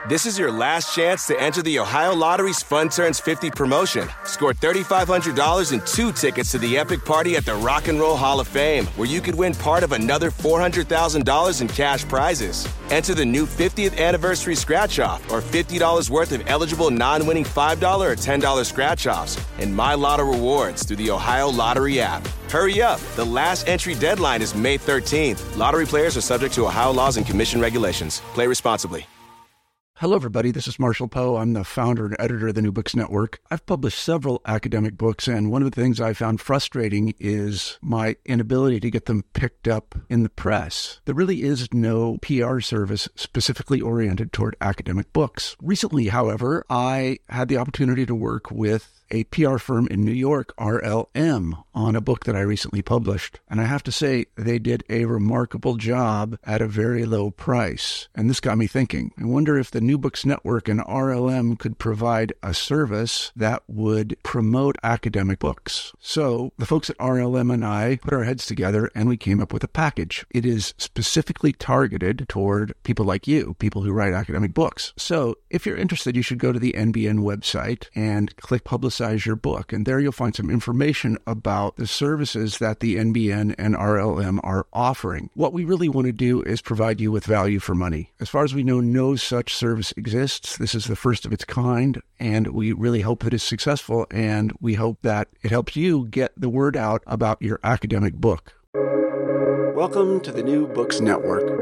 This is your last chance to enter the Ohio Lottery's Fun Turns 50 promotion. Score $3,500 and 2 tickets to the epic party at the Rock and Roll Hall of Fame, where you could win part of another $400,000 in cash prizes. Enter the new 50th anniversary scratch-off or $50 worth of eligible non-winning $5 or $10 scratch-offs and My Lotto rewards through the Ohio Lottery app. Hurry up. The last entry deadline is May 13th. Lottery players are subject to Ohio laws and commission regulations. Play responsibly. Hello, everybody. This is Marshall Poe. I'm the founder and editor of the New Books Network. I've published several academic books, and one of the things I found frustrating is my inability to get them picked up in the press. There really is no PR service specifically oriented toward academic books. Recently, however, I had the opportunity to work with a PR firm in New York, RLM, on a book that I recently published. And I have to say, they did a remarkable job at a very low price. And this got me thinking. I wonder if the New Books Network and RLM could provide a service that would promote academic books. So the folks at RLM and I put our heads together and we came up with a package. It is specifically targeted toward people like you, people who write academic books. So if you're interested, you should go to the NBN website and click Publicize Your Book. And there you'll find some information about the services that the NBN and RLM are offering. What we really want to do is provide you with value for money. As far as we know, no such service exists. This is the first of its kind, and we really hope that it's successful, and we hope that it helps you get the word out about your academic book. Welcome to the New Books Network.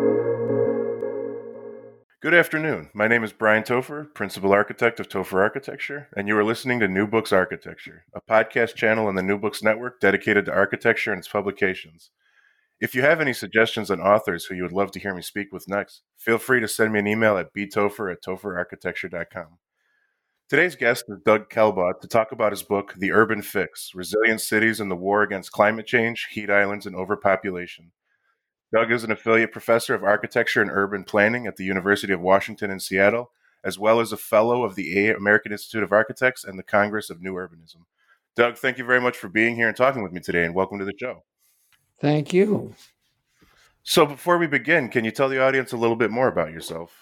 Good afternoon. My name is Brian Topher, Principal Architect of Topher Architecture, and you are listening to New Books Architecture, a podcast channel on the New Books Network dedicated to architecture and its publications. If you have any suggestions on authors who you would love to hear me speak with next, feel free to send me an email at btopher@topherarchitecture.com. Today's guest is Doug Kelbaugh to talk about his book, The Urban Fix: Resilient Cities in the War Against Climate Change, Heat Islands, and Overpopulation. Doug is an affiliate professor of architecture and urban planning at the University of Washington in Seattle, as well as a fellow of the American Institute of Architects and the Congress of New Urbanism. Doug, thank you very much for being here and talking with me today, and welcome to the show. Thank you. So before we begin, can you tell the audience a little bit more about yourself?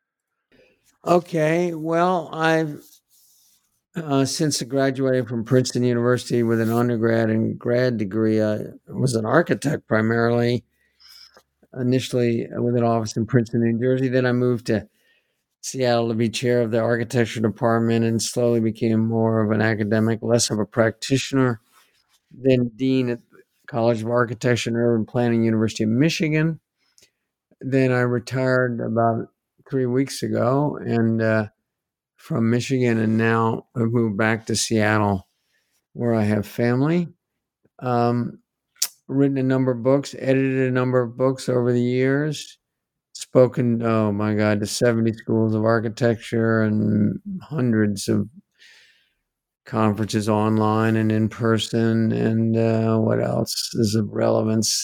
Okay, well, I've since I graduated from Princeton University with an undergrad and grad degree, I was an architect primarily. Initially with an office in Princeton, New Jersey. Then I moved to Seattle to be chair of the architecture department and slowly became more of an academic, less of a practitioner. Then dean at the College of Architecture and Urban Planning, University of Michigan. Then I retired about 3 weeks ago and from Michigan, and now I've moved back to Seattle where I have family. Written a number of books, edited a number of books over the years, spoken, to 70 schools of architecture and hundreds of conferences online and in person. And what else is of relevance?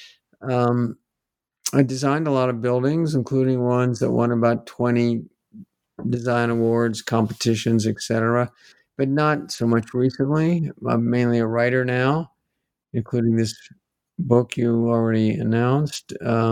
I designed a lot of buildings, including ones that won about 20 design awards, competitions, etc., but not so much recently. I'm mainly a writer now, including this book you already announced.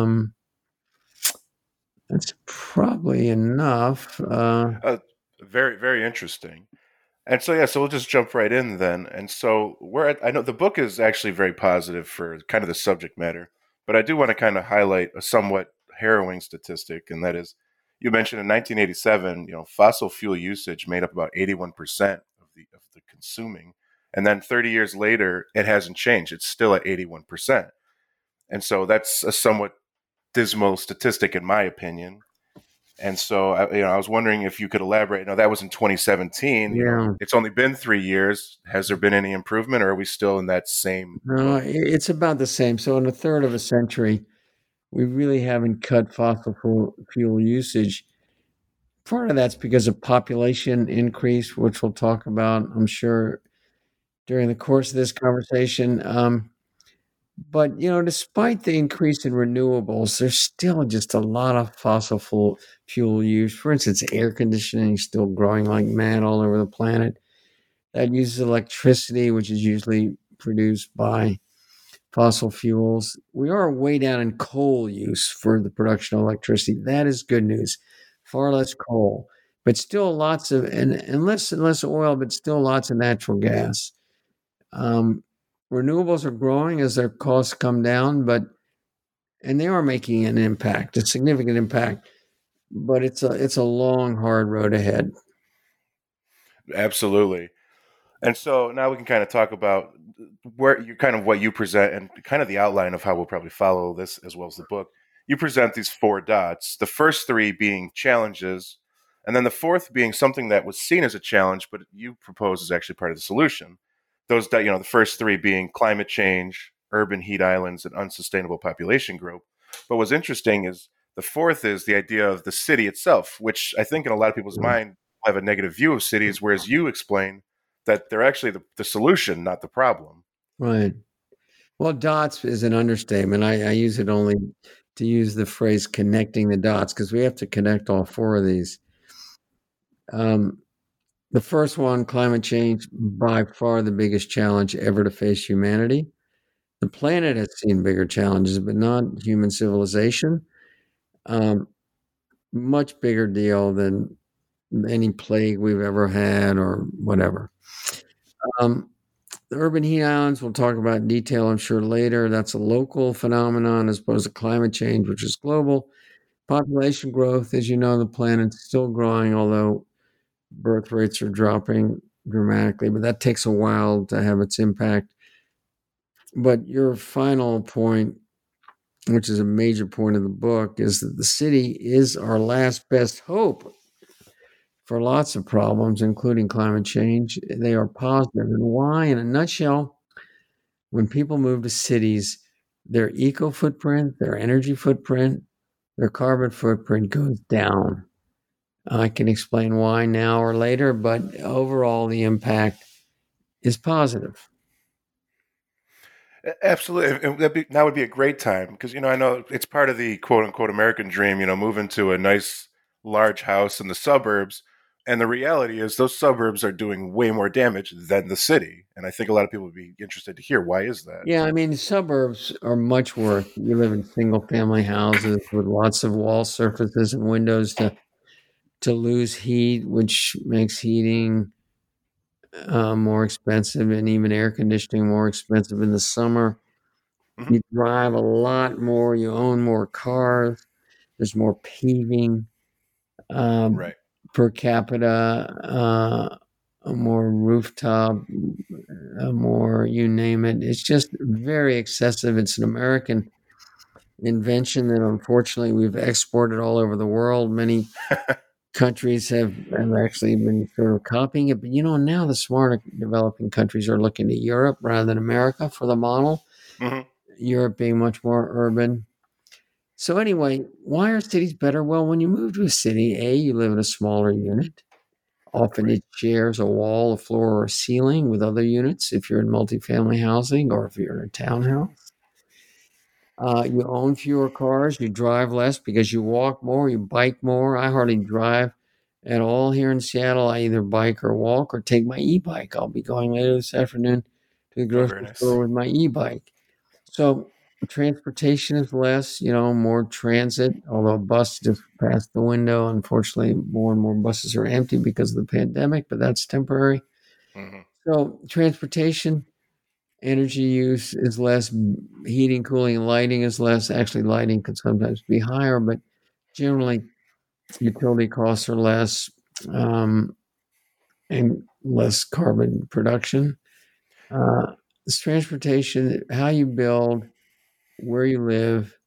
That's probably enough. Very, very interesting. And so we'll just jump right in then. And so I know the book is actually very positive for kind of the subject matter, but I do want to kind of highlight a somewhat harrowing statistic, and that is, you mentioned in 1987, fossil fuel usage made up about 81% of the consuming. And then 30 years later, it hasn't changed. It's still at 81%. And so that's a somewhat dismal statistic, in my opinion. And so, I was wondering if you could elaborate. Now, that was in 2017. Yeah. It's only been 3 years. Has there been any improvement, or are we still in that same? No, it's about the same. So in a third of a century, we really haven't cut fossil fuel usage. Part of that's because of population increase, which we'll talk about, I'm sure, during the course of this conversation. But, despite the increase in renewables, there's still just a lot of fossil fuel use. For instance, air conditioning is still growing like mad all over the planet. That uses electricity, which is usually produced by fossil fuels. We are way down in coal use for the production of electricity. That is good news. far less coal, but still lots of and less oil, but still lots of natural gas. Renewables are growing as their costs come down, and they are making an impact, a significant impact, but it's a long, hard road ahead. Absolutely. And so now we can kind of talk about where you kind of what you present and kind of the outline of how we'll probably follow this as well as the book. You present these 4 dots, the first 3 being challenges, and then the fourth being something that was seen as a challenge, but you propose is actually part of the solution. Those, the first 3 being climate change, urban heat islands, and unsustainable population growth. But what's interesting is the fourth is the idea of the city itself, which I think in a lot of people's mind have a negative view of cities, whereas you explain that they're actually the solution, not the problem. Right. Well, dots is an understatement. I use it only to use the phrase connecting the dots because we have to connect all 4 of these. The first one, climate change, by far the biggest challenge ever to face humanity. The planet has seen bigger challenges, but not human civilization. Much bigger deal than any plague we've ever had or whatever. The urban heat islands, we'll talk about in detail, I'm sure, later. That's a local phenomenon as opposed to climate change, which is global. Population growth, as you know, the planet's still growing, although birth rates are dropping dramatically, but that takes a while to have its impact. But your final point, which is a major point of the book, is that the city is our last best hope for lots of problems, including climate change. They are positive. And why? In a nutshell, when people move to cities, their eco footprint, their energy footprint, their carbon footprint goes down. I can explain why now or later, but overall, the impact is positive. Absolutely. That would be a great time because, I know it's part of the quote unquote American dream, moving to a nice large house in the suburbs. And the reality is those suburbs are doing way more damage than the city. And I think a lot of people would be interested to hear why is that? Yeah, I mean, suburbs are much worse. You live in single family houses with lots of wall surfaces and windows to lose heat, which makes heating more expensive and even air conditioning more expensive in the summer. Mm-hmm. You drive a lot more. You own more cars. There's more paving. Right. Per capita, more rooftop, more you name it. It's just very excessive. It's an American invention that unfortunately we've exported all over the world. Many countries have actually been sort of copying it. But, now the smarter developing countries are looking to Europe rather than America for the model. Mm-hmm. Europe being much more urban. So anyway, why are cities better? Well, when you move to a city, you live in a smaller unit. Often it shares a wall, a floor, or a ceiling with other units if you're in multifamily housing or if you're in a townhouse. You own fewer cars. You drive less because you walk more, you bike more. I hardly drive at all here in Seattle. I either bike or walk or take my e-bike. I'll be going later this afternoon to the grocery store with my e-bike. So transportation is less, more transit, although a bus just passed the window. Unfortunately, more and more buses are empty because of the pandemic, but that's temporary. Mm-hmm. So transportation, energy use is less, heating, cooling, and lighting is less. Actually, lighting can sometimes be higher, but generally utility costs are less and less carbon production. It's transportation, how you build, where you live,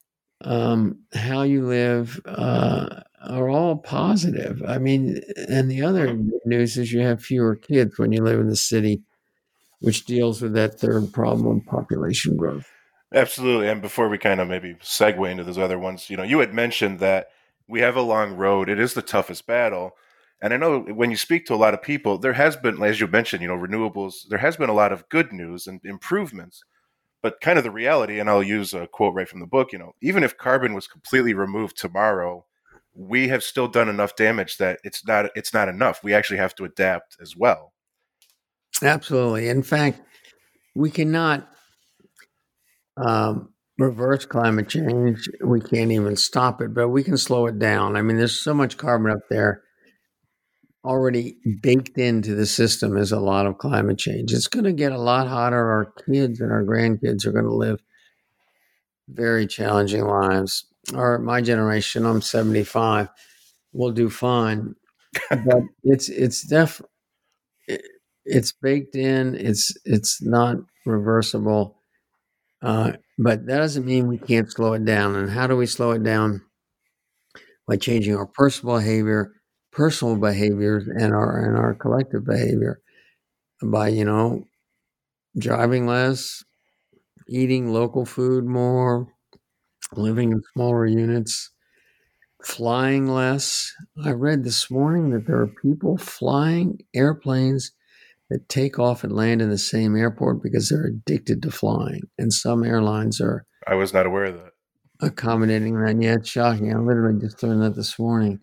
how you live are all positive. I mean, and the other good news is you have fewer kids when you live in the city, which deals with that third problem, population growth. Absolutely. And before we kind of maybe segue into those other ones, you had mentioned that we have a long road. It is the toughest battle. And I know when you speak to a lot of people, there has been, as you mentioned, renewables, there has been a lot of good news and improvements. But kind of the reality, and I'll use a quote right from the book, even if carbon was completely removed tomorrow, we have still done enough damage that it's not enough. We actually have to adapt as well. Absolutely. In fact, we cannot reverse climate change. We can't even stop it, but we can slow it down. I mean, there's so much carbon up there already baked into the system is a lot of climate change. It's going to get a lot hotter. Our kids and our grandkids are going to live very challenging lives. Or my generation, I'm 75, will do fine, but it's baked in. It's not reversible. But that doesn't mean we can't slow it down. And how do we slow it down? By changing our personal behaviors, and our collective behavior. By driving less, eating local food more, living in smaller units, flying less. I read this morning that there are people flying airplanes that take off and land in the same airport because they're addicted to flying. And some airlines are I was not aware of that. accommodating that. Yeah, it's shocking. I literally just learned that this morning.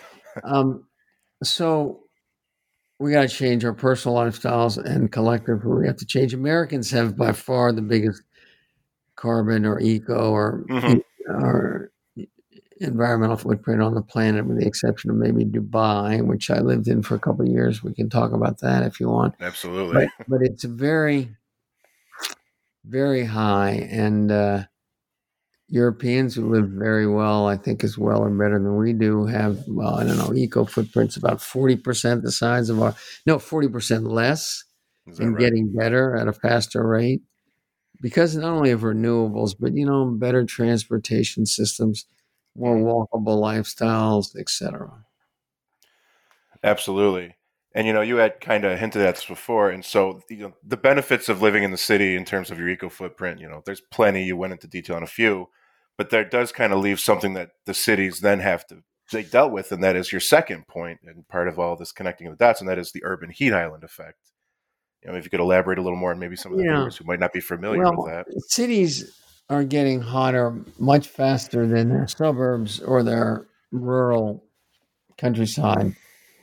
So we got to change our personal lifestyles, and collectively we have to change. Americans have by far the biggest carbon or eco or environmental footprint on the planet, with the exception of maybe Dubai, which I lived in for a couple of years. We can talk about that if you want. Absolutely. But it's very, very high. And Europeans who live very well, I think as well or better than we do, have, well, I don't know, eco footprints about 40% the size of 40% less, and right? Getting better at a faster rate because not only of renewables, but, better transportation systems, more walkable lifestyles, etc. Absolutely. And, you had kind of hinted at this before. And so, the benefits of living in the city in terms of your eco footprint, there's plenty. You went into detail on a few, but there does kind of leave something that the cities then they dealt with. And that is your second point and part of all this connecting of the dots. And that is the urban heat island effect. If you could elaborate a little more on maybe some of the viewers who might not be familiar with that. Cities are getting hotter much faster than their suburbs or their rural countryside.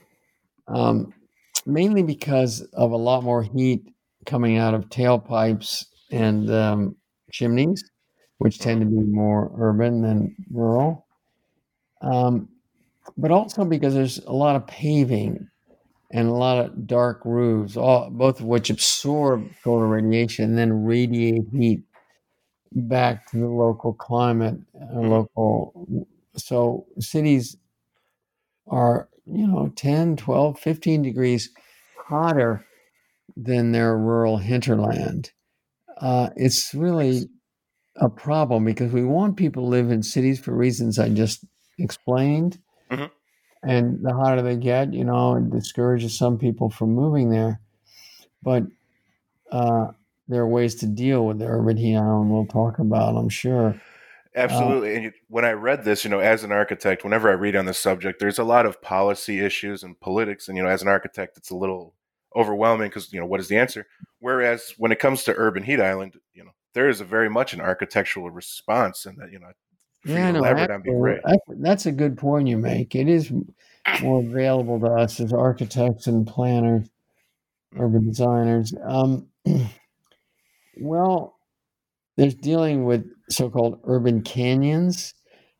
Mainly because of a lot more heat coming out of tailpipes and chimneys, which tend to be more urban than rural. But also because there's a lot of paving and a lot of dark roofs, both of which absorb solar radiation and then radiate heat back to the local climate. So cities are 10, 12, 15 degrees hotter than their rural hinterland. It's really a problem because we want people to live in cities for reasons I just explained. And the hotter they get, it discourages some people from moving there. But there are ways to deal with the urban heat island we'll talk about, I'm sure. Absolutely. And when I read this, as an architect, whenever I read on this subject, there's a lot of policy issues and politics. And, as an architect, it's a little overwhelming because, what is the answer? Whereas when it comes to urban heat island, there is a very much an architectural response, and that, that's a good point you make. It is more available to us as architects and planners, urban designers. Well, there's dealing with so-called urban canyons.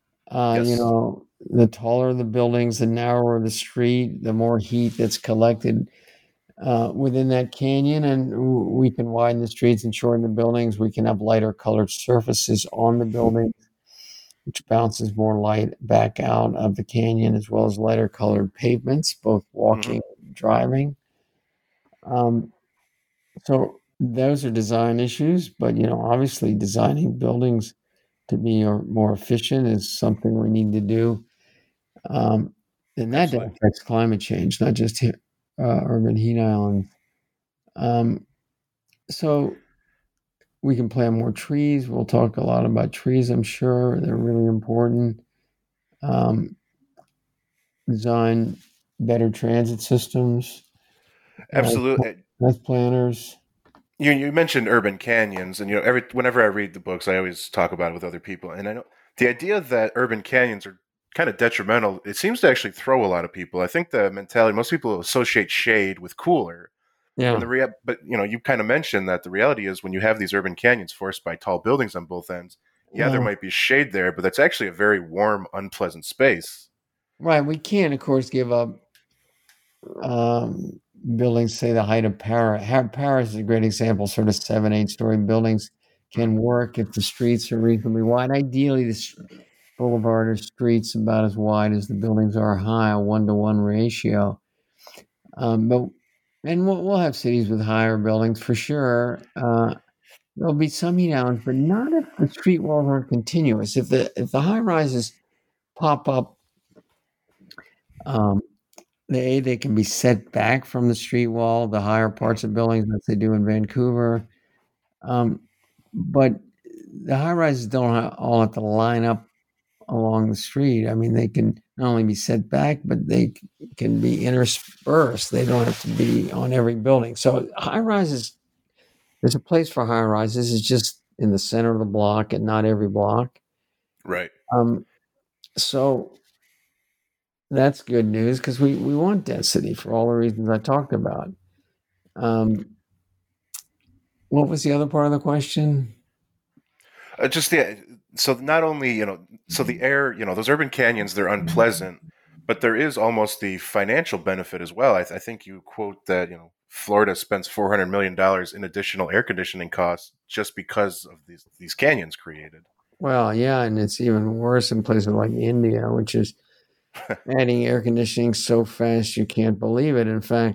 The taller the buildings, the narrower the street, the more heat that's collected within that canyon, and we can widen the streets and shorten the buildings. We can have lighter colored surfaces on the buildings, which bounces more light back out of the canyon, as well as lighter colored pavements, both walking and driving. So those are design issues, but obviously designing buildings to be more efficient is something we need to do. And that affects climate change, not just urban heat islands. So we can plant more trees. We'll talk a lot about trees, I'm sure. They're really important. Design better transit systems. Absolutely. As planners. You mentioned urban canyons, and whenever I read the books, I always talk about it with other people. And I know the idea that urban canyons are kind of detrimental, it seems to actually throw a lot of people. I think the mentality, most people associate shade with cooler. Yeah. But you kind of mentioned that the reality is when you have these urban canyons forced by tall buildings on both ends, there might be shade there, but that's actually a very warm, unpleasant space. Right. We can't, of course, give up buildings, say the height of Paris. Paris is a great example. Sort of 7, 8-story buildings can work if the streets are reasonably wide. Ideally, the boulevard or streets about as wide as the buildings are high, a 1-to-1 ratio. And we'll have cities with higher buildings for sure. There'll be some heat islands, but not if the street walls aren't continuous. If the high rises pop up, they can be set back from the street wall, the higher parts of buildings, as they do in Vancouver. But the high rises don't all have to line up along the street. I mean, they can not only be set back, but they can be interspersed. They don't have to be on every building. So high rises, there's a place for high rises. It's just in the center of the block and not every block. Right. So that's good news because we want density for all the reasons I talked about. What was the other part of the question? So not only, so the air, those urban canyons, they're unpleasant, but there is almost the financial benefit as well. I think you quote that, Florida spends $400 million in additional air conditioning costs just because of these canyons created. Well, yeah, and it's even worse in places like India, which is adding air conditioning so fast you can't believe it. In fact,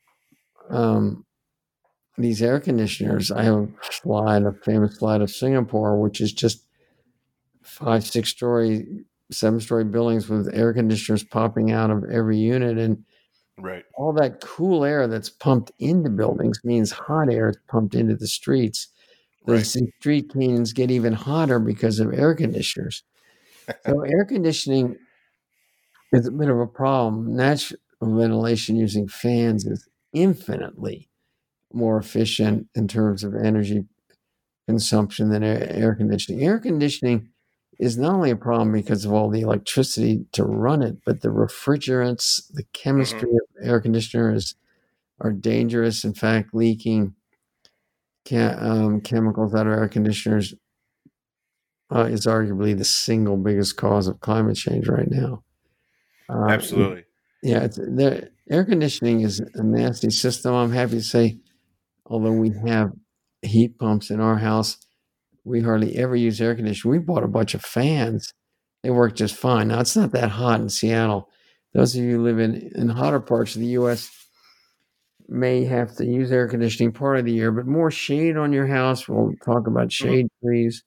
these air conditioners, I have a famous slide of Singapore, which is just 5, 6-story, 7-story buildings with air conditioners popping out of every unit. And right, all that cool air that's pumped into buildings means hot air is pumped into the streets. The street canyons get even hotter because of air conditioners. So air conditioning is a bit of a problem. Natural ventilation using fans is infinitely more efficient in terms of energy consumption than air conditioning. Air conditioning is not only a problem because of all the electricity to run it, but the refrigerants, the chemistry of air conditioners are dangerous. In fact, leaking chemicals out of air conditioners is arguably the single biggest cause of climate change right now. Absolutely. Yeah, the air conditioning is a nasty system. I'm happy to say, although we have heat pumps in our house, we hardly ever use air conditioning. We bought a bunch of fans. They work just fine. Now, it's not that hot in Seattle. Those of you who live in hotter parts of the U.S. may have to use air conditioning part of the year, but more shade on your house. We'll talk about shade trees.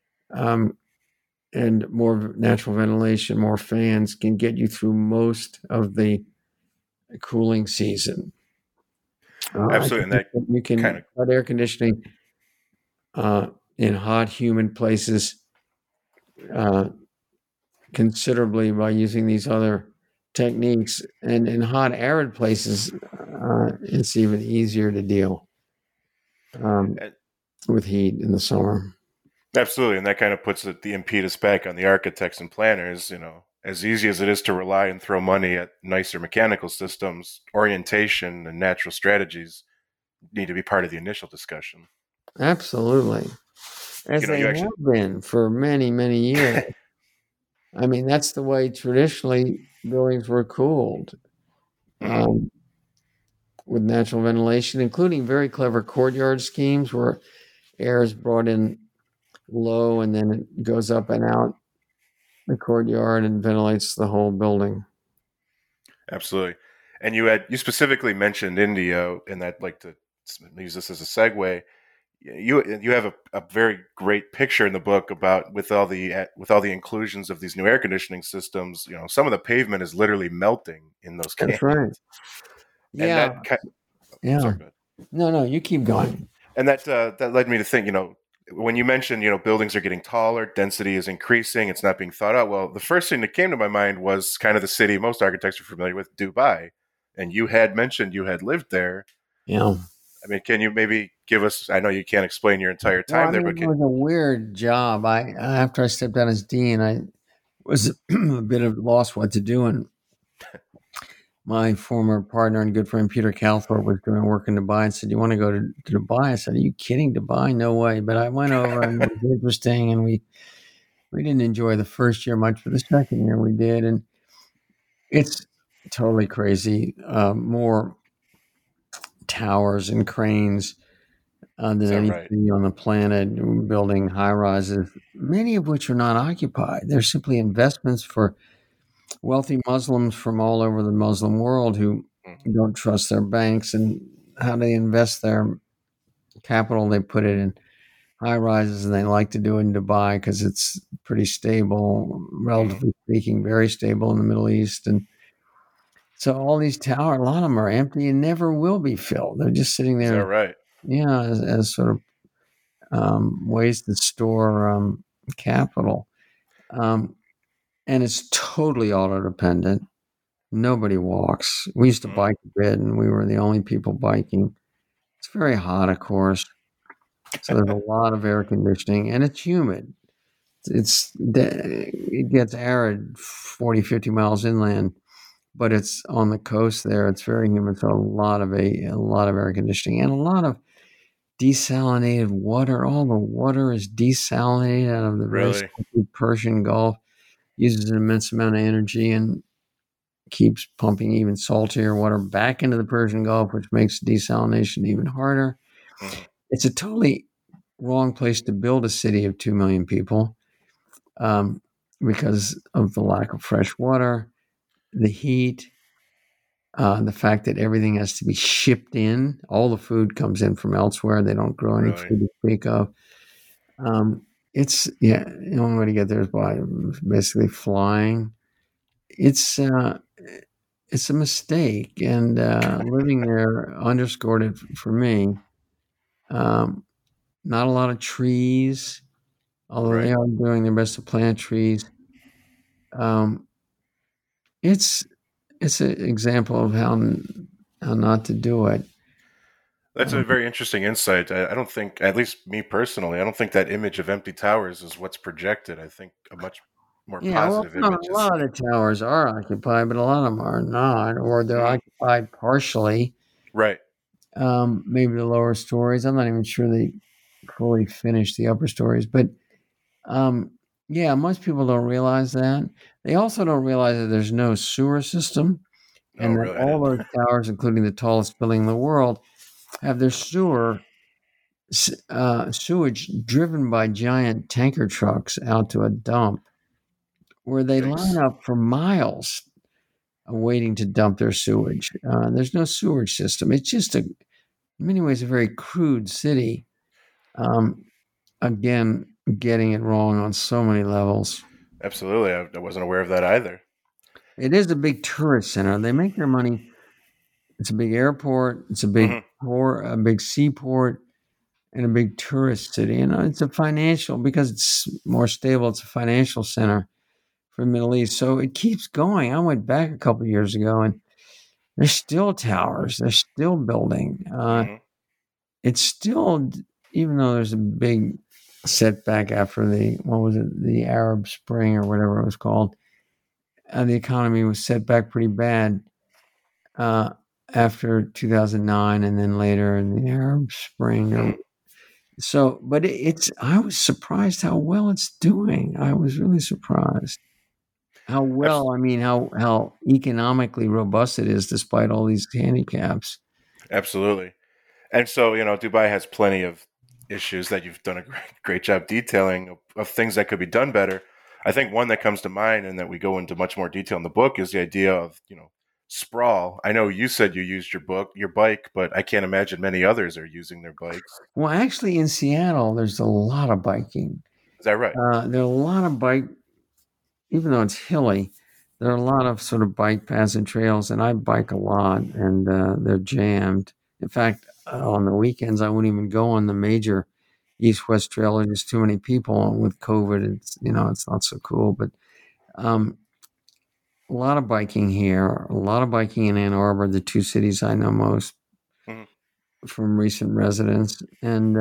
And more natural ventilation, more fans can get you through most of the cooling season. Absolutely. And you can cut air conditioning in hot, humid places considerably by using these other techniques. And in hot, arid places, it's even easier to deal with heat in the summer. Absolutely. And that kind of puts the impetus back on the architects and planners. As easy as it is to rely and throw money at nicer mechanical systems, orientation and natural strategies need to be part of the initial discussion. Absolutely. As they have been for many, many years. I mean, that's the way traditionally buildings were cooled, with natural ventilation, including very clever courtyard schemes where air is brought in low and then it goes up and out the courtyard and ventilates the whole building. Absolutely. And you specifically mentioned India, and I'd like to use this as a segue. You have a very great picture in the book about with all the inclusions of these new air conditioning systems. Some of the pavement is literally melting in those canyons. That's right. And yeah. Sorry, no, you keep going. And that led me to think, when you mentioned, buildings are getting taller, density is increasing, it's not being thought out. Well, the first thing that came to my mind was kind of the city most architects are familiar with, Dubai. And you had mentioned you had lived there. Yeah. I mean, can you maybe give us, I know you can't explain your entire time there, but it was a weird job. After I stepped down as dean, I was a bit of lost what to do. And my former partner and good friend Peter Calthorpe was doing work in Dubai and said, "You want to go to Dubai?" I said, "Are you kidding? Dubai? No way!" But I went over and it was interesting, and we didn't enjoy the first year much, but the second year we did, and it's totally crazy. More towers and cranes than Is that any right? city on the planet, building high rises, many of which are not occupied. They're simply investments for wealthy Muslims from all over the Muslim world who Mhm. don't trust their banks, and how they invest their capital. They put it in high rises, and they like to do it in Dubai because it's pretty stable, Mhm. relatively speaking, very stable in the Middle East. And so all these towers, a lot of them are empty and never will be filled. They're just sitting Is there, that right? as sort of ways to store capital. Um, and it's totally auto dependent. Nobody walks. We used to Mhm. bike a bit, and we were the only people biking. It's very hot, of course. So there's a lot of air conditioning, and it's humid. It gets arid 40, 50 miles inland, but it's on the coast there. It's very humid, so a lot of air conditioning and a lot of desalinated water. All the water is desalinated out of the very Really? salty Persian Gulf. Uses an immense amount of energy and keeps pumping even saltier water back into the Persian Gulf, which makes desalination even harder. Mhm. It's a totally wrong place to build a city of 2 million people, um, because of the lack of fresh water, the heat, the fact that everything has to be shipped in. All the food comes in from elsewhere. They don't grow any Really? food to speak of. The only way to get there is by basically flying. It's it's a mistake, and living there underscored it for me. Um, Not a lot of trees, although they Right. are doing their best to plant trees. Um, it's it's an example of how not to do it. That's a very interesting insight. I don't think, at least me personally, I don't think that image of empty towers is what's projected. I think a much more Yeah, well, positive no, image a is. lot of the towers are occupied, but a lot of them are not, or they're Mhm. occupied partially. Right. Maybe the lower stories. I'm not even sure they fully finished the upper stories, but um, yeah, most people don't realize that. They also don't realize that there's no sewer system, Oh, and that really? I all didn't. those towers, including the tallest building in the world, have their sewage driven by giant tanker trucks out to a dump where they line Yikes. up for miles waiting to dump their sewage. There's no sewage system. It's just in many ways, a very crude city. Um, Again, getting it wrong on so many levels. Absolutely. I wasn't aware of that either. It is a big tourist center. They make their money. It's a big airport. It's a big Hmm. port, a big seaport, and a big tourist city. And it's a financial, because it's more stable. It's a financial center for the Middle East. So it keeps going. I went back a couple of years ago, and there's still towers. They're still building. Hmm. It's still, even though there's a big setback after the Arab Spring or whatever it was called. The economy was set back pretty bad uh, after 2009, and then later in the Arab Spring. Hmm. So, but I was surprised how well it's doing. I was really surprised how Abs- well. I mean, how economically robust it is despite all these handicaps. Absolutely. And so, Dubai has plenty of issues that you've done a great job detailing of things that could be done better. I think one that comes to mind and that we go into much more detail in the book is the idea of, sprawl. I know you said you used your bike, but I can't imagine many others are using their bikes. Well, actually, in Seattle, there's a lot of biking. Is that right? There are a lot of even though it's hilly, there are a lot of sort of bike paths and trails, and I bike a lot, and they're jammed. In fact, on the weekends, I wouldn't even go on the major east-west trail. There's just too many people, and with COVID, it's not so cool. But um, a lot of biking here, a lot of biking in Ann Arbor, the two cities I know most Hmm. from recent residents, and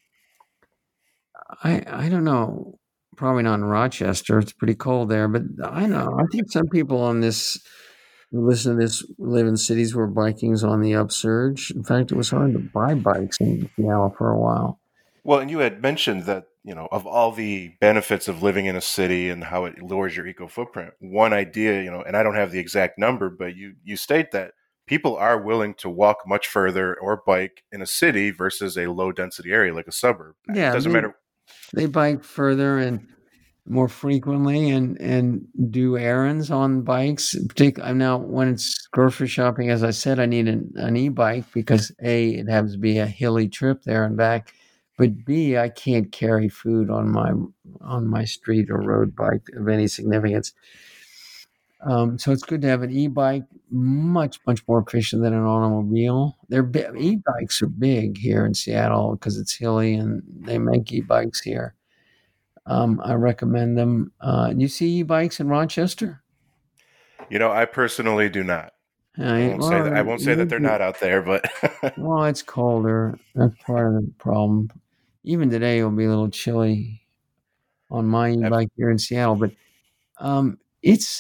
I don't know. Probably not in Rochester. It's pretty cold there, but I know. I think some people on this listen to this, live in cities where biking's on the upsurge. In fact, it was hard to buy bikes in Seattle for a while. Well, and you had mentioned that, of all the benefits of living in a city and how it lowers your eco footprint, one idea, and I don't have the exact number, but you state that people are willing to walk much further or bike in a city versus a low density area like a suburb. Yeah, It doesn't matter. They bike further and more frequently and do errands on bikes. Particularly now, when it's grocery shopping, as I said, I need an e-bike because A, it happens to be a hilly trip there and back, but B, I can't carry food on my street or road bike of any significance. So it's good to have an e-bike, much more efficient than an automobile. E-bikes are big here in Seattle because it's hilly, and they make e-bikes here. I recommend them. You see e-bikes in Rochester? I personally do not. I won't say that they're not out there, but well, it's colder. That's part of the problem. Even today, it'll be a little chilly on my e-bike here in Seattle, but it's.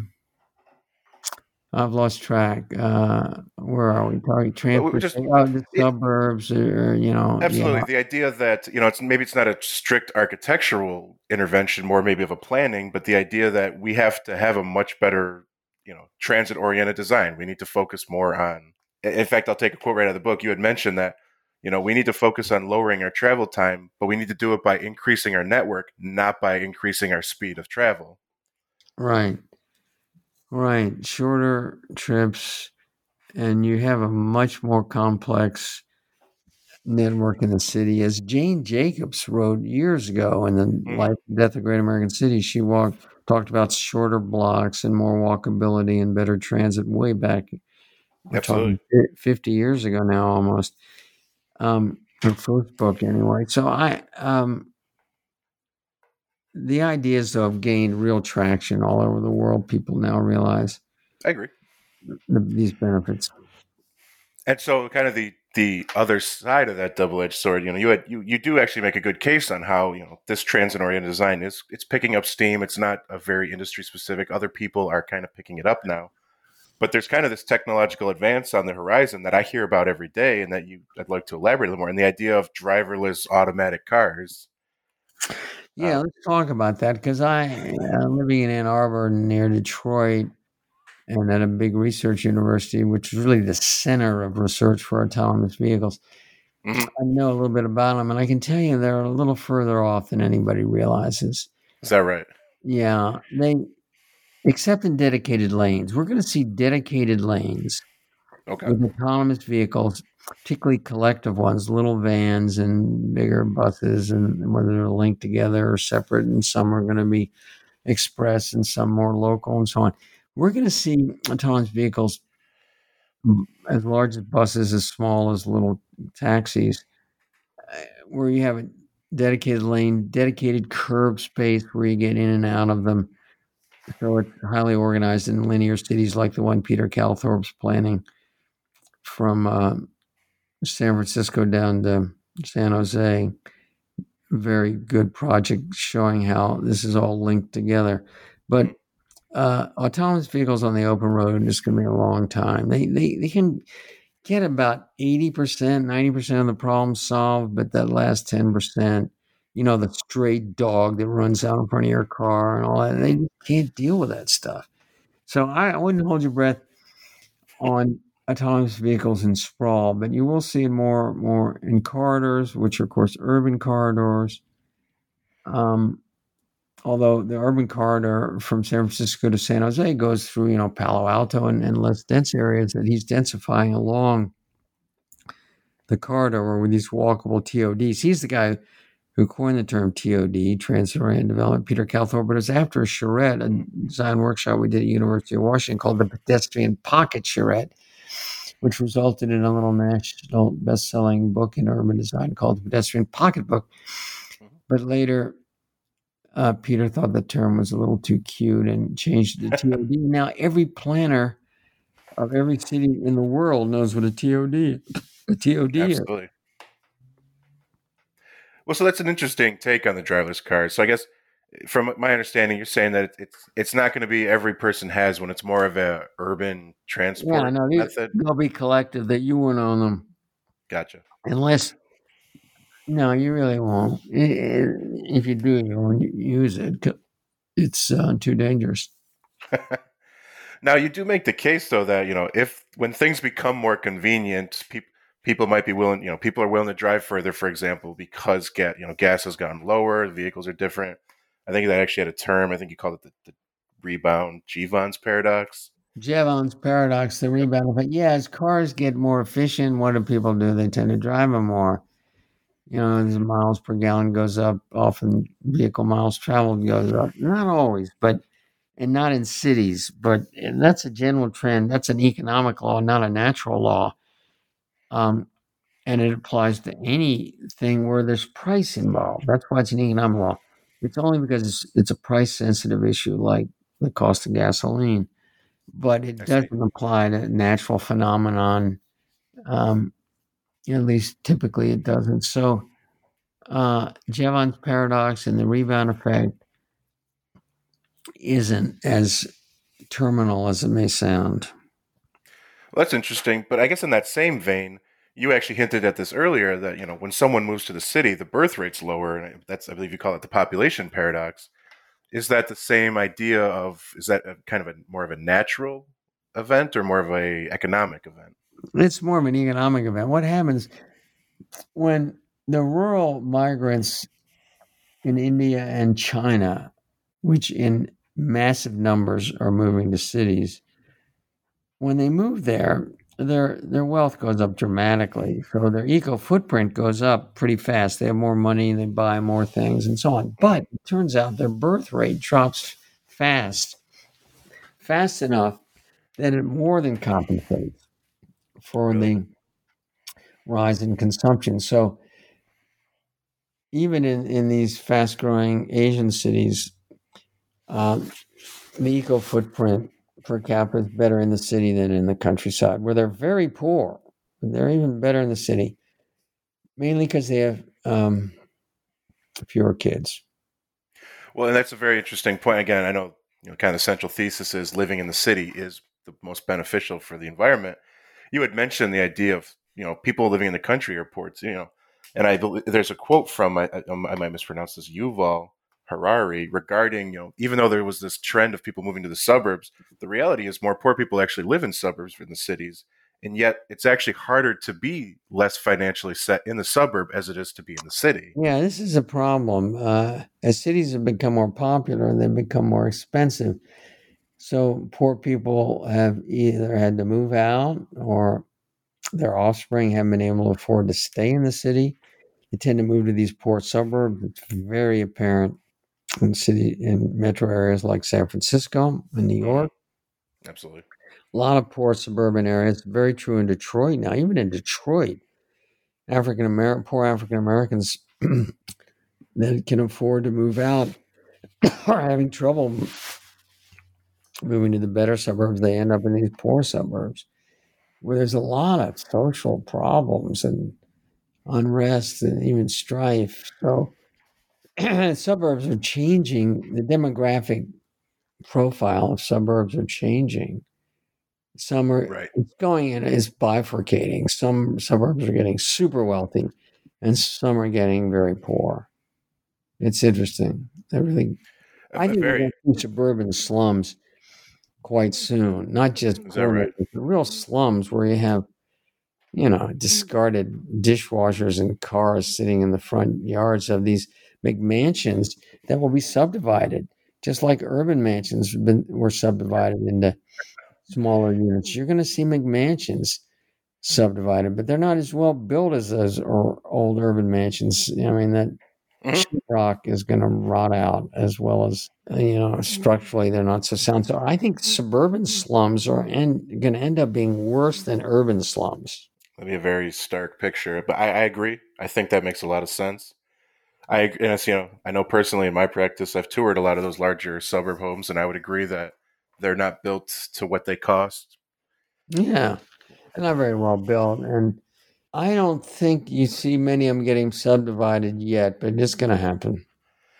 I've lost track. Where are we? Talking transportation, the suburbs, or Absolutely. Yeah. The idea that it's not a strict architectural intervention, more maybe of a planning, but the idea that we have to have a much better, transit-oriented design. We need to focus more on. In fact, I'll take a quote right out of the book. You had mentioned that we need to focus on lowering our travel time, but we need to do it by increasing our network, not by increasing our speed of travel. Right. Shorter trips, and you have a much more complex network in the city. As Jane Jacobs wrote years ago in The Life and Death of Great American Cities, she talked about shorter blocks and more walkability and better transit way back. Absolutely. 50 years ago now, almost. Her first book, anyway. So the ideas have gained real traction all over the world. People now realize. I agree. These benefits. And so, kind of the other side of that double-edged sword, you do actually make a good case on how this transit-oriented design it's picking up steam. It's not a very industry specific. Other people are kind of picking it up now, but there's kind of this technological advance on the horizon that I hear about every day, and that I'd like to elaborate a little more. And the idea of driverless automatic cars. Yeah, let's talk about that, because I'm living in Ann Arbor near Detroit and at a big research university, which is really the center of research for autonomous vehicles. Mm-hmm. I know a little bit about them, and I can tell you they're a little further off than anybody realizes. Is that right? Yeah, except in dedicated lanes. We're going to see dedicated lanes with autonomous vehicles, particularly collective ones, little vans and bigger buses, and whether they're linked together or separate, and some are going to be express and some more local and so on. We're going to see autonomous vehicles as large as buses, as small as little taxis, where you have a dedicated lane, dedicated curb space where you get in and out of them. So it's highly organized in linear cities like the one Peter Calthorpe's planning from San Francisco down to San Jose. Very good project showing how this is all linked together. But autonomous vehicles on the open road is going to be a long time. They can get about 80%, 90% of the problem solved, but that last 10%, the stray dog that runs out in front of your car and all that, they can't deal with that stuff. So I wouldn't hold your breath on autonomous vehicles in sprawl, but you will see more in corridors, which are, of course, urban corridors. Although the urban corridor from San Francisco to San Jose goes through, Palo Alto and less dense areas that he's densifying along the corridor with these walkable TODs. He's the guy who coined the term TOD, Transit-Oriented Development, Peter Calthorpe, but it was after a charrette, a design workshop we did at University of Washington called the Pedestrian Pocket Charrette, which resulted in a little national best-selling book in urban design called the Pedestrian Pocketbook. But later, Peter thought the term was a little too cute and changed it to TOD. Now, every planner of every city in the world knows what a TOD is. Well, so that's an interesting take on the driverless cars. So I guess from my understanding, you're saying that it's not going to be every person has one. It's more of a urban Yeah, transport no, method. they'll be collective that you won't own them Gotcha. unless. No, you really won't. If you do, you won't use it. It's too dangerous. Now, you do make the case, though, that if when things become more convenient, people might be willing. People are willing to drive further, for example, because gas has gone lower, vehicles are different. I think that actually had a term. I think you called it the rebound Jevons paradox. Jevons paradox, the rebound effect. Yeah, as cars get more efficient, what do people do? They tend to drive them more. As miles per gallon goes up, often vehicle miles traveled goes up. Not always, and not in cities, and that's a general trend. That's an economic law, not a natural law. And it applies to anything where there's price involved. That's why it's an economic law. It's only because it's a price sensitive issue like the cost of gasoline, but it doesn't apply to natural phenomenon. At least typically it doesn't. So Jevons paradox and the rebound effect isn't as terminal as it may sound. Well, that's interesting. But I guess in that same vein, you actually hinted at this earlier that when someone moves to the city, the birth rate's lower, and I believe you call it the population paradox. Is that the same idea is that kind of more of a natural event or more of a economic event? It's more of an economic event. What happens when the rural migrants in India and China, which in massive numbers are moving to cities, when they move there, their wealth goes up dramatically. So their eco footprint goes up pretty fast. They have more money, they buy more things, and so on. But it turns out their birth rate drops fast enough that it more than compensates for the rise in consumption. So even in these fast-growing Asian cities, the eco footprint per capita is better in the city than in the countryside, where they're very poor. They're even better in the city, mainly because they have fewer kids. Well, and that's a very interesting point. Again, I know, kind of the central thesis is living in the city is the most beneficial for the environment. You had mentioned the idea of, people living in the country are poor too, and I believe there's a quote from, I might mispronounce this, Yuval Harari, regarding, even though there was this trend of people moving to the suburbs, the reality is more poor people actually live in suburbs than the cities. And yet it's actually harder to be less financially set in the suburb as it is to be in the city. Yeah, this is a problem. As cities have become more popular, they've become more expensive. So poor people have either had to move out or their offspring haven't been able to afford to stay in the city. They tend to move to these poor suburbs. It's very apparent in metro areas like San Francisco and New York. Absolutely. A lot of poor suburban areas. Very true in Detroit now. Even in Detroit, poor African Americans that can afford to move out are having trouble moving to the better suburbs. They end up in these poor suburbs where there's a lot of social problems and unrest and even strife. So suburbs are changing. The demographic profile of suburbs are changing. Some are it's bifurcating. Some suburbs are getting super wealthy and some are getting very poor. It's interesting. I think we're going to see suburban slums quite soon. Not just poor, real slums where you have, discarded dishwashers and cars sitting in the front yards of these McMansions that will be subdivided, just like urban mansions were subdivided into smaller units. You're going to see McMansions subdivided, but they're not as well built as those old urban mansions. I mean, that sheetrock is going to rot out, as well as, structurally they're not so sound. So I think suburban slums are going to end up being worse than urban slums. That'd be a very stark picture, but I agree. I think that makes a lot of sense. I know personally in my practice, I've toured a lot of those larger suburb homes, and I would agree that they're not built to what they cost. Yeah, they're not very well built, and I don't think you see many of them getting subdivided yet, but it's going to happen.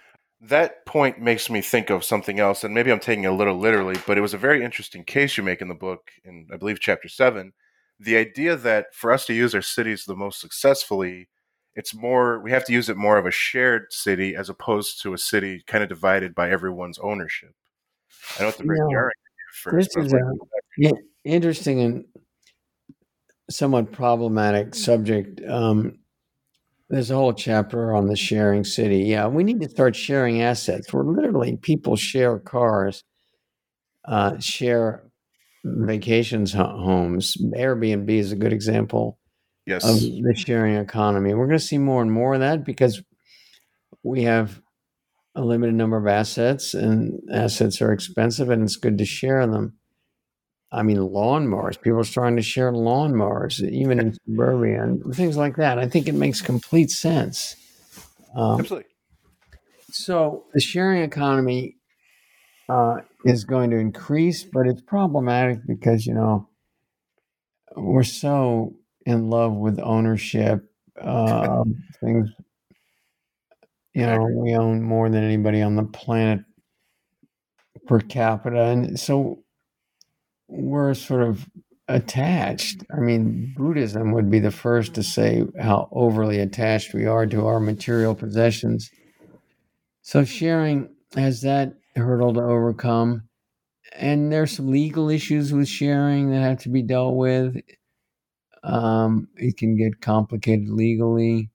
that point makes me think of something else, and maybe I'm taking it a little literally, but it was a very interesting case you make in the book, in I believe chapter 7. The idea that for us to use our cities the most successfully, it's more we have to use it more of a shared city as opposed to a city kind of divided by everyone's ownership. I know it's a very Yeah, jarring idea at first, this but I was is like, a interesting and somewhat problematic subject. There's a whole chapter on the sharing city. Yeah, we need to start sharing assets. Where literally people share cars, share vacations homes. Airbnb is a good example of yes, the sharing economy. We're going to see more and more of that because we have a limited number of assets, and assets are expensive, and it's good to share them. I mean, lawnmowers. People are starting to share lawnmowers, even in suburbia and things like that. I think it makes complete sense. absolutely. So the sharing economy is going to increase, but it's problematic because we're so in love with ownership of things. I agree. We own more than anybody on the planet per capita, and so we're sort of attached. I mean, Buddhism would be the first to say how overly attached we are to our material possessions. So sharing has that hurdle to overcome. And there's some legal issues with sharing that have to be dealt with. It can get complicated legally.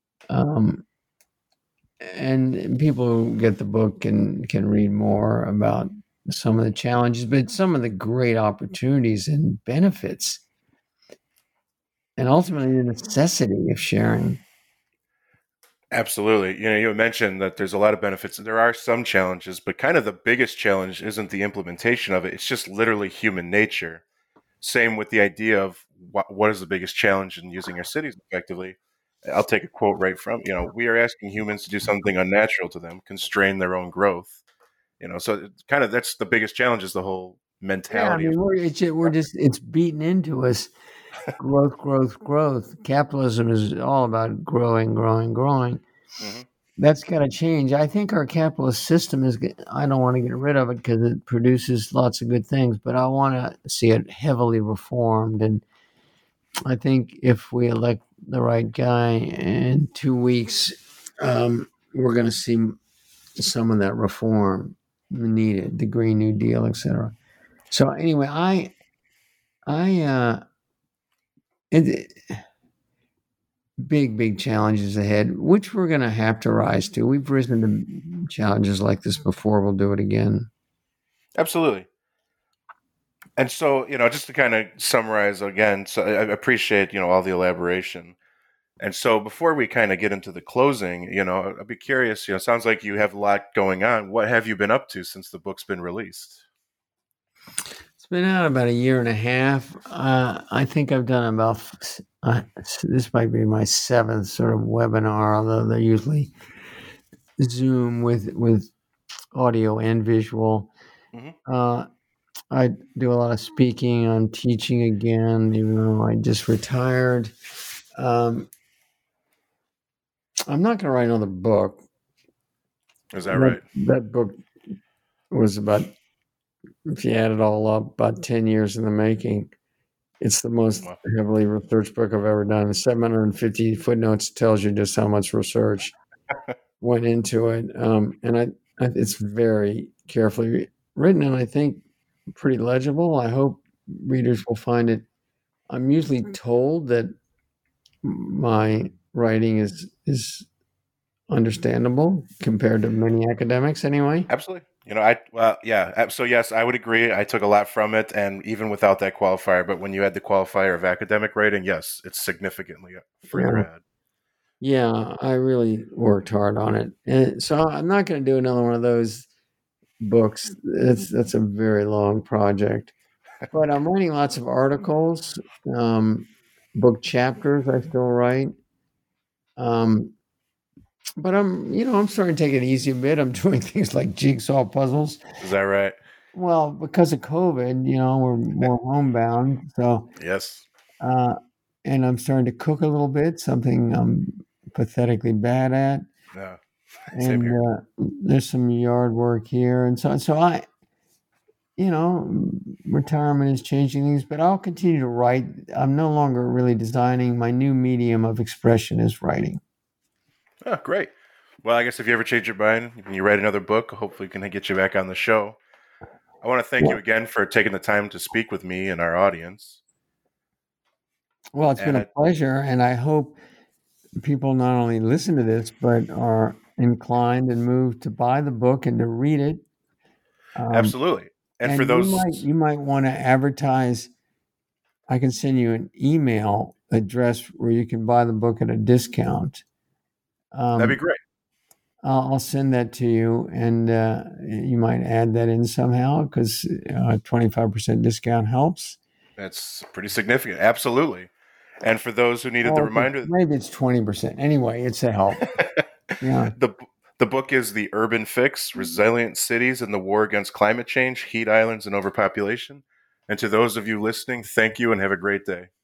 And people who get the book can read more about some of the challenges, but some of the great opportunities and benefits, and ultimately the necessity of sharing. Absolutely. You mentioned that there's a lot of benefits. There are some challenges, but kind of the biggest challenge isn't the implementation of it. It's just literally human nature. Same with the idea of what is the biggest challenge in using our cities effectively. I'll take a quote right from, we are asking humans to do something unnatural to them, constrain their own growth. So it's kind of that's the biggest challenge is the whole Yeah, I mentality of. mean, it's beaten into us. Growth, growth, growth. Capitalism is all about growing, growing, growing. Mhm. That's got to change. I think our capitalist system I don't want to get rid of it because it produces lots of good things, but I want to see it heavily reformed. And I think if we elect the right guy in 2 weeks, we're going to see some of that reform needed, the Green New Deal, etc. So anyway, it, big challenges ahead, which we're going to have to rise to. We've risen to challenges like this before. We'll do it again. Absolutely. And so, just to kind of summarize again, so I appreciate, all the elaboration. And so before we kind of get into the closing, I'd be curious, it sounds like you have a lot going on. What have you been up to since the book's been released? It's been out about a year and a half. I think I've done about, this might be my 7th sort of webinar, although they're usually Zoom with audio and visual. Mm-hmm. I do a lot of speaking. I'm teaching again, even though I just retired. I'm not going to write another book. Is that right? That book was about, if you add it all up, about 10 years in the making. It's the most Well, heavily researched book I've ever done. 750 footnotes tells you just how much research went into it. And it's very carefully written, and I think pretty legible. I hope readers will find it. I'm usually told that my writing is understandable compared to many academics anyway. absolutely. Yeah. So yes, I would agree. I took a lot from it, and even without that qualifier, but when you add the qualifier of academic writing, yes, it's significantly further Yeah. ahead. Yeah, I really worked hard on it. And so I'm not going to do another one of those books. That's a very long project. But I'm writing lots of articles, book chapters I still write. But I'm starting to take it easy a bit. I'm doing things like jigsaw puzzles. Is that right? Well, because of COVID, we're more homebound. So, Yes. uh, and I'm starting to cook a little bit, something I'm pathetically bad at. Yeah. Same and here. there's some yard work here, and so I, retirement is changing things, but I'll continue to write. I'm no longer really designing. My new medium of expression is writing. Oh, great. Well, I guess if you ever change your mind and you write another book, hopefully we can get you back on the show. I want to thank you again for taking the time to speak with me and our audience. Well, it's been a pleasure, and I hope people not only listen to this, but are inclined and moved to buy the book and to read it. Absolutely. And for those, you might want to advertise. I can send you an email address where you can buy the book at a discount. That'd be great. I'll send that to you, and you might add that in somehow, because 25% discount helps. That's pretty significant. Absolutely. And for those who needed the reminder, maybe it's 20%. Anyway, it's a help. Yeah. The book is The Urban Fix: Resilient Cities and the War Against Climate Change, Heat Islands, and Overpopulation. And to those of you listening, thank you and have a great day.